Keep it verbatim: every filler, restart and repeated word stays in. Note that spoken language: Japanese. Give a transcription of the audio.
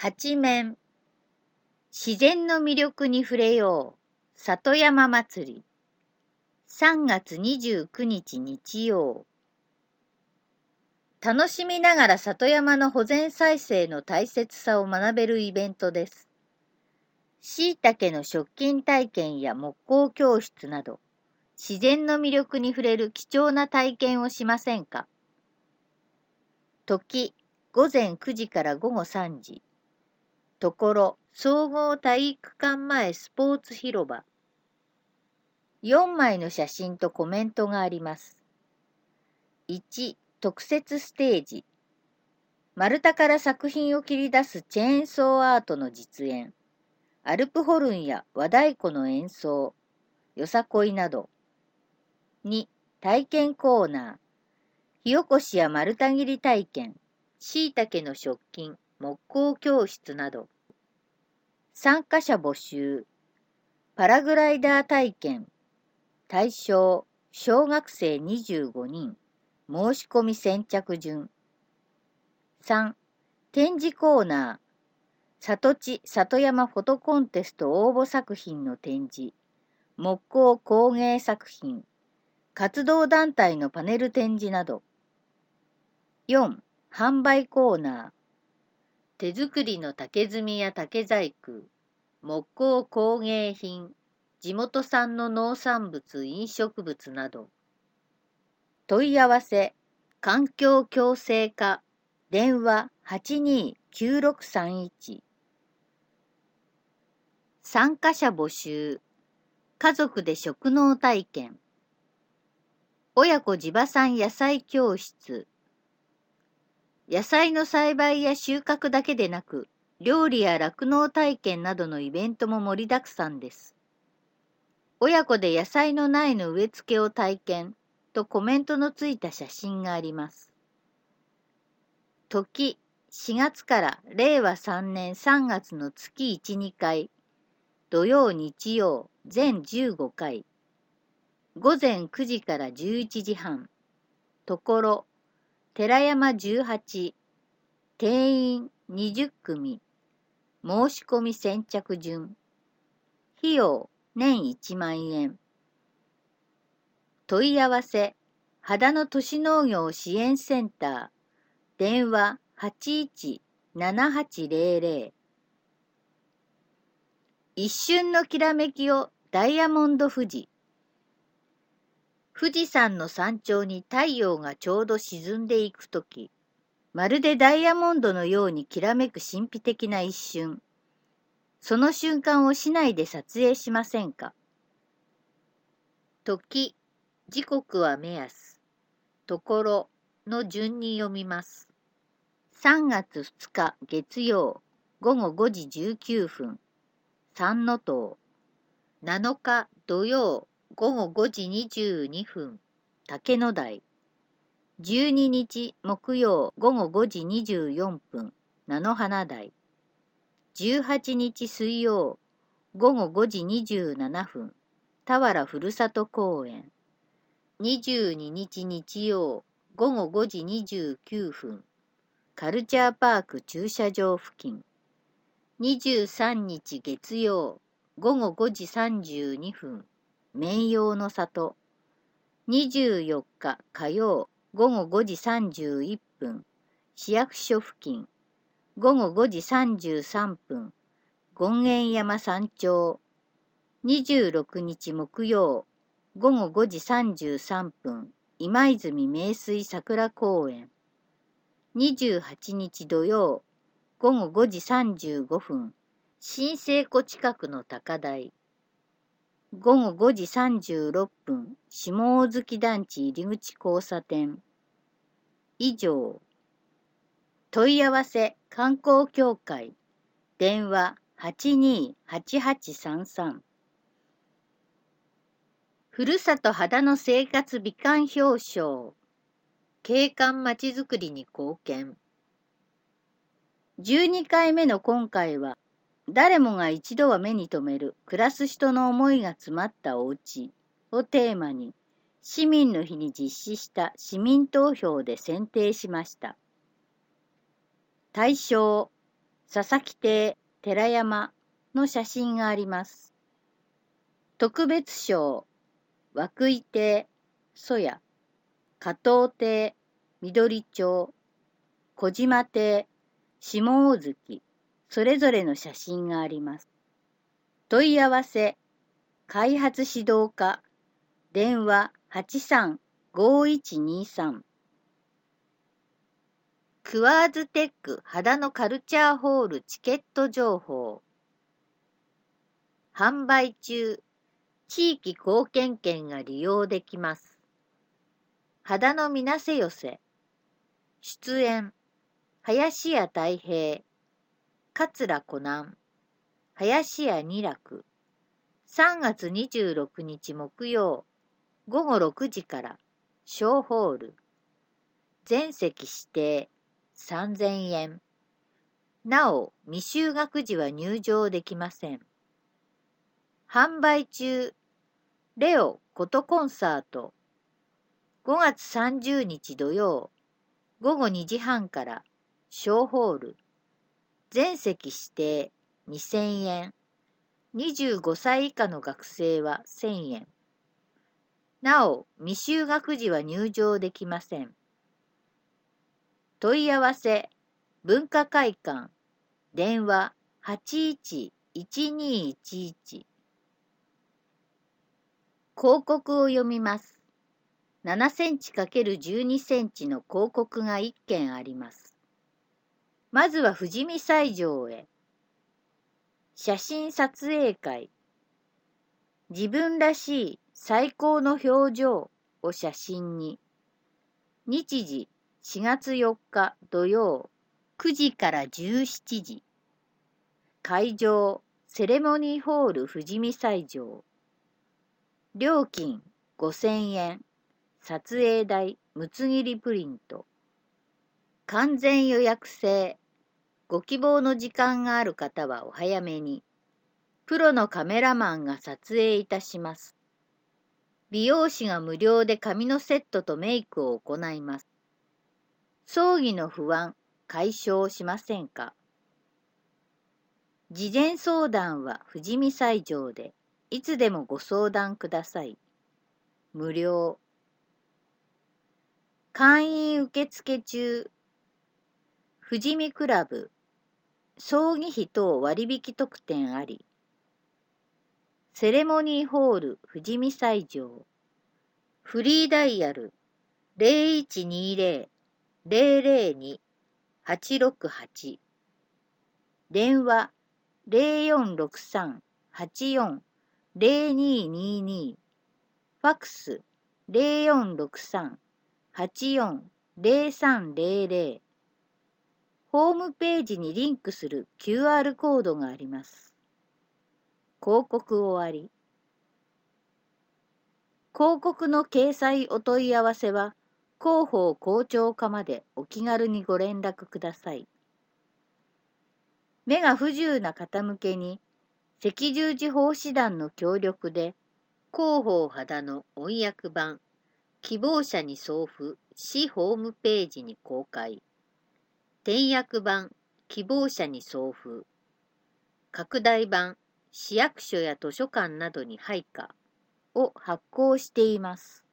八面。自然の魅力に触れよう。里山祭り。さんがつにじゅうくにち日曜。楽しみながら里山の保全再生の大切さを学べるイベントです。椎茸の食菌体験や木工教室など、自然の魅力に触れる貴重な体験をしませんか。時、ごぜんくじからごごさんじ。ところ、総合体育館前スポーツ広場。よんまいの写真とコメントがあります。いち、特設ステージ。丸太から作品を切り出すチェーンソーアートの実演。アルプホルンや和太鼓の演奏、よさこいなど。に、体験コーナー。火起こしや丸太切り体験、椎茸の食菌、木工教室など。参加者募集。パラグライダー体験。対象、小学生にじゅうごにん。申し込み先着順。さん、展示コーナー。里地里山フォトコンテスト応募作品の展示。木工工芸作品。活動団体のパネル展示など。よん、販売コーナー。手作りの竹炭や竹細工。木工工芸品。地元産の農産物、飲食物など。問い合わせ、環境共生課、電話はちにーきゅうろくさんいち。参加者募集、家族で食農体験。親子地場産野菜教室。野菜の栽培や収穫だけでなく、料理や酪農体験などのイベントも盛りだくさんです。親子で野菜の苗の植え付けを体験とコメントのついた写真があります。時、しがつかられいわさんねんさんがつの月いち、にかい、土曜日曜全じゅうごかい、ごぜんくじからじゅういちじはん、ところ、寺山じゅうはち、定員にじゅっくみ、申し込み先着順、費用年いちまんえん。問い合わせ、秦野都市農業支援センター、電話はちいちななはちぜろぜろ。一瞬のきらめきをダイヤモンド富士。富士山の山頂に太陽がちょうど沈んでいくとき、まるでダイヤモンドのようにきらめく神秘的な一瞬。その瞬間を市内で撮影しませんか。時、時刻は目安。ところの順に読みます。さんがつふつか月曜、ごごごじじゅうきゅうふん、三の塔。なのか土曜、ごごごじにじゅうにふん、竹野台。じゅうににち木曜、ごごごじにじゅうよんぷん、菜の花台。じゅうはちにち水曜、ごごごじにじゅうななふん、田原ふるさと公園。にじゅうににち日曜、ごごごじにじゅうきゅうふん、カルチャーパーク駐車場付近。にじゅうさんにち月曜、ごごごじさんじゅうにふん、綿陽の里。にじゅうよっか火曜、ごごごじさんじゅういっぷん、市役所付近。ごごごじさんじゅうさんぷん、権現山山頂。にじゅうろくにち木曜、ごごごじさんじゅうさんぷん、今泉名水桜公園。にじゅうはちにち土曜、ごごごじさんじゅうごふん、新生湖近くの高台。ごごごじさんじゅうろっぷん、下大月団地入口交差点。以上。問い合わせ、観光協会。電話はちにーはちはちさんさん。ふるさと秦野生活美観表彰。景観まちづくりに貢献。じゅうにかいめの今回は、誰もが一度は目に留める暮らす人の思いが詰まったお家をテーマに、市民の日に実施した市民投票で選定しました。対象、 佐々木邸、寺山の写真があります。特別賞、涌井邸、曽谷、加藤邸、緑町、小島邸、下大月、それぞれの写真があります。問い合わせ、開発指導課、電話はちさんごいちにさん。クワーズテック秦野カルチャーホールチケット情報。販売中、地域貢献券が利用できます。秦野みなせ寄せ。出演、林家たい平、桂コナン、林家二楽。さんがつにじゅうろくにち木曜、ごごろくじから、小ホール。全席指定、さんぜんえん。なお、未就学時は入場できません。販売中、レオことコンサート。ごがつさんじゅうにち土曜、ごごにじはんから、小ホール。全席指定、にせんえん。にじゅうごさい以下の学生はせんえん。なお、未就学時は入場できません。問い合わせ、文化会館、電話はちいちいちにいちいち。広告を読みます。ななセンチ×じゅうにセンチの広告がいっけんあります。まずは富士見西条へ。写真撮影会。自分らしい最高の表情を写真に。日時しがつよっか土曜くじからじゅうしちじ。会場セレモニーホール富士見西条。料金ごせんえん。撮影代むつ切りプリント。完全予約制。ご希望の時間がある方はお早めに。プロのカメラマンが撮影いたします。美容師が無料で髪のセットとメイクを行います。葬儀の不安解消しませんか？事前相談は富士見西条でいつでもご相談ください。無料。会員受付中。富士見クラブ。葬儀費等割引特典あり。セレモニーホール富士見西条。フリーダイヤル ゼロいちにゼロ ゼロゼロに はちろくはち。電話ゼロよんろくさん はちよん ゼロににに。ファックスゼロよんろくさん はちよん ゼロさんゼロゼロ。ホームページにリンクする キューアール コードがあります。広告終わり。広告の掲載お問い合わせは、広報広聴課までお気軽にご連絡ください。目が不自由な方向けに、赤十字奉仕団の協力で、広報秦の音訳版、希望者に送付、市ホームページに公開。点訳版、希望者に送付。拡大版、市役所や図書館などに配下を発行しています。